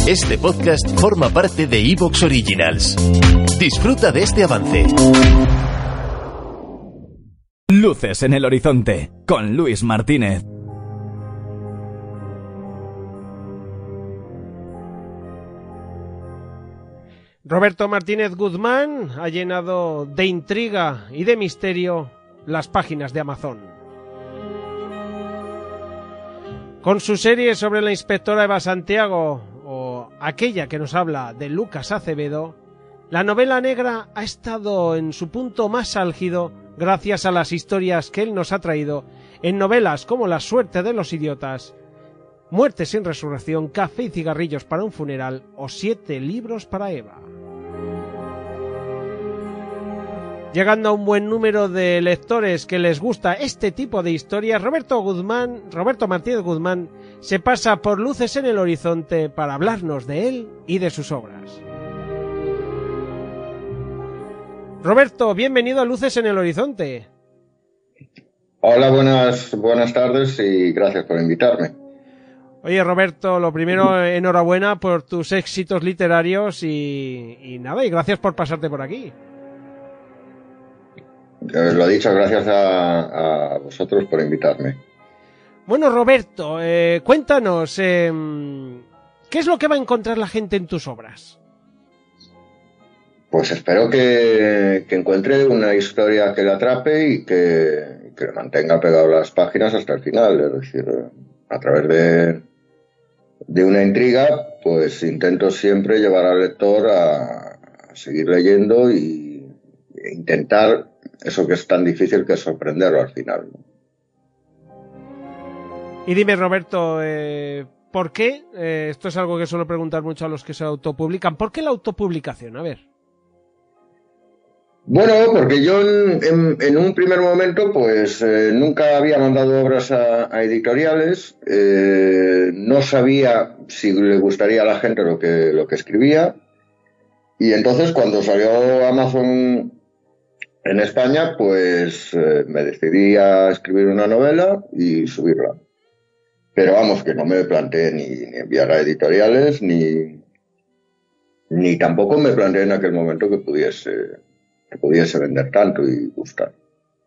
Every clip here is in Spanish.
Este podcast forma parte de Evox Originals. Disfruta de este avance. Luces en el horizonte, con Luis Martínez. Roberto Martínez Guzmán ha llenado de intriga y de misterio las páginas de Amazon. Con su serie sobre la inspectora Eva Santiago, o aquella que nos habla de Lucas Acevedo, la novela negra ha estado en su punto más álgido gracias a las historias que él nos ha traído en novelas como La suerte de los idiotas, Muerte sin resurrección, Café y cigarrillos para un funeral o 7 libros para Eva. Llegando a un buen número de lectores que les gusta este tipo de historias, Roberto Martínez Guzmán se pasa por Luces en el Horizonte para hablarnos de él y de sus obras. Roberto, bienvenido a Luces en el Horizonte. Hola, buenas tardes y gracias por invitarme. Oye, Roberto, lo primero, enhorabuena por tus éxitos literarios y gracias por pasarte por aquí. Lo dicho, gracias a vosotros por invitarme. Bueno, Roberto, cuéntanos, ¿qué es lo que va a encontrar la gente en tus obras? Pues espero que encuentre una historia que le atrape y que le mantenga pegado las páginas hasta el final. Es decir, a través de una intriga, pues intento siempre llevar al lector a seguir leyendo e intentar eso que es tan difícil, que es sorprenderlo al final. Y dime, Roberto, ¿por qué? Esto es algo que suelo preguntar mucho a los que se autopublican. ¿Por qué la autopublicación? A ver. Bueno, porque yo en un primer momento pues nunca había mandado obras a editoriales, no sabía si le gustaría a la gente lo que escribía, y entonces cuando salió Amazon en España, pues me decidí a escribir una novela y subirla. Pero vamos, que no me planteé ni enviar a editoriales, ni tampoco me planteé en aquel momento que pudiese vender tanto y gustar.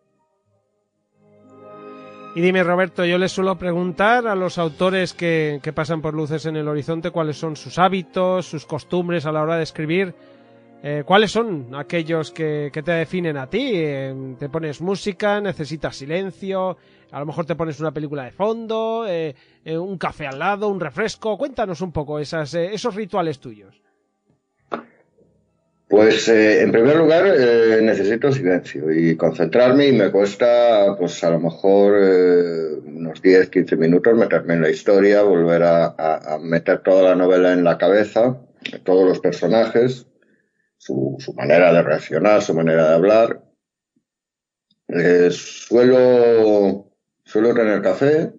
Y dime, Roberto, yo les suelo preguntar a los autores que pasan por Luces en el Horizonte cuáles son sus hábitos, sus costumbres a la hora de escribir. ¿Cuáles son aquellos que te definen a ti? ¿Te pones música? ¿Necesitas silencio? A lo mejor te pones una película de fondo, un café al lado, un refresco. Cuéntanos un poco esos rituales tuyos. Pues en primer lugar necesito silencio y concentrarme, y me cuesta pues a lo mejor unos 10-15 minutos meterme en la historia, volver a meter toda la novela en la cabeza, todos los personajes, su manera de reaccionar, su manera de hablar. Suelo tener café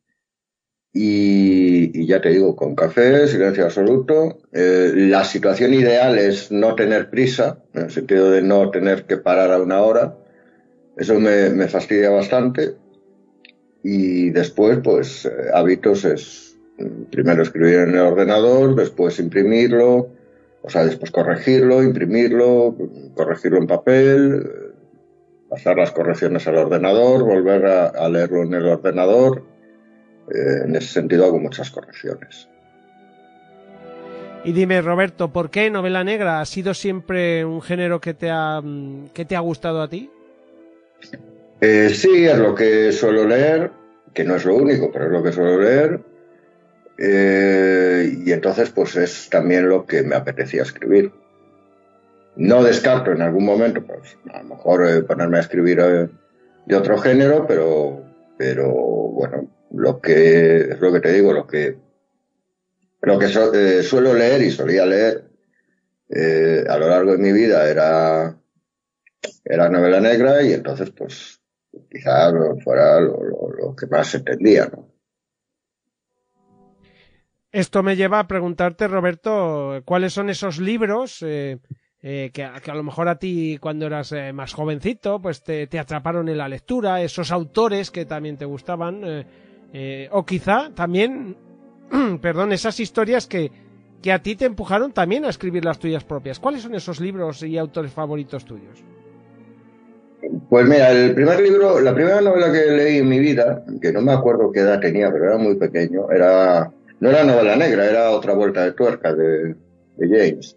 y ya te digo, con café, silencio absoluto. La situación ideal es no tener prisa, en el sentido de no tener que parar a una hora. Eso me fastidia bastante. Y después, pues, hábitos es primero escribir en el ordenador, después imprimirlo, después corregirlo, imprimirlo, corregirlo en papel, pasar las correcciones al ordenador, volver a leerlo en el ordenador. En ese sentido hago muchas correcciones. Y dime, Roberto, ¿por qué novela negra? ¿Ha sido siempre un género que te ha gustado a ti? Sí, es lo que suelo leer, que no es lo único, pero es lo que suelo leer. Y entonces pues es también lo que me apetecía escribir. No descarto en algún momento, pues a lo mejor ponerme a escribir de otro género, pero bueno, lo que te digo, lo que suelo leer y solía leer a lo largo de mi vida era novela negra, y entonces pues quizá fuera lo que más entendía, ¿no? Esto me lleva a preguntarte, Roberto, ¿cuáles son esos libros que a lo mejor a ti cuando eras más jovencito pues te atraparon en la lectura, esos autores que también te gustaban, o quizá también esas historias que que a ti te empujaron también a escribir las tuyas propias. ¿Cuáles son esos libros y autores favoritos tuyos? Pues mira, la primera novela que leí en mi vida, que no me acuerdo qué edad tenía, pero era muy pequeño, no era novela negra, era Otra vuelta de tuerca de James.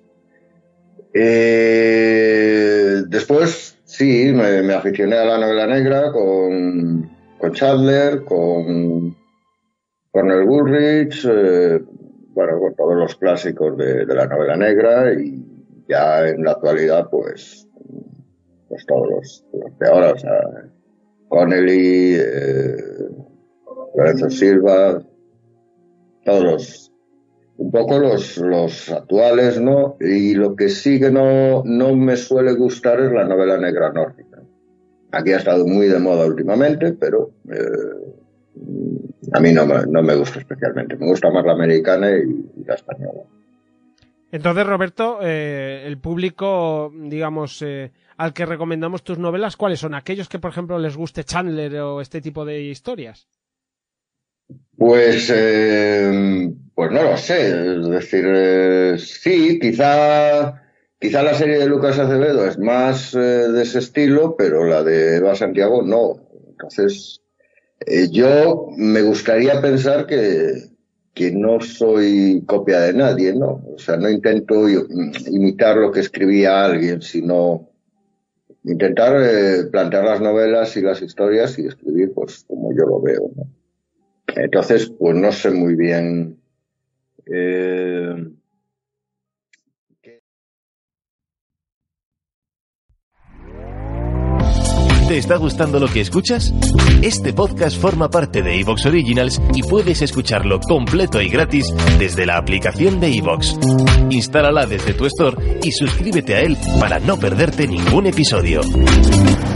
Después, sí, me aficioné a la novela negra con Chandler, con Cornell Woolrich, con todos los clásicos de la novela negra, y ya en la actualidad, pues todos los de ahora, o sea, Connelly, Lorenzo Silva, todos un poco los actuales, ¿no? Y lo que sí que no me suele gustar es la novela negra nórdica. Aquí ha estado muy de moda últimamente, pero a mí no me gusta especialmente. Me gusta más la americana y la española. Entonces, Roberto, el público, digamos, al que recomendamos tus novelas, ¿cuáles son? ¿Aquellos que, por ejemplo, les guste Chandler o este tipo de historias? Pues no lo sé. Es decir, sí, quizá la serie de Lucas Acevedo es más de ese estilo, pero la de Eva Santiago no. Entonces, yo me gustaría pensar que no soy copia de nadie, ¿no? O sea, no intento imitar lo que escribía alguien, sino intentar plantear las novelas y las historias y escribir pues como yo lo veo, ¿no? Entonces, pues no sé muy bien ¿Te está gustando lo que escuchas? Este podcast forma parte de iVoox Originals y puedes escucharlo completo y gratis desde la aplicación de iVoox. Instálala desde tu store y suscríbete a él para no perderte ningún episodio.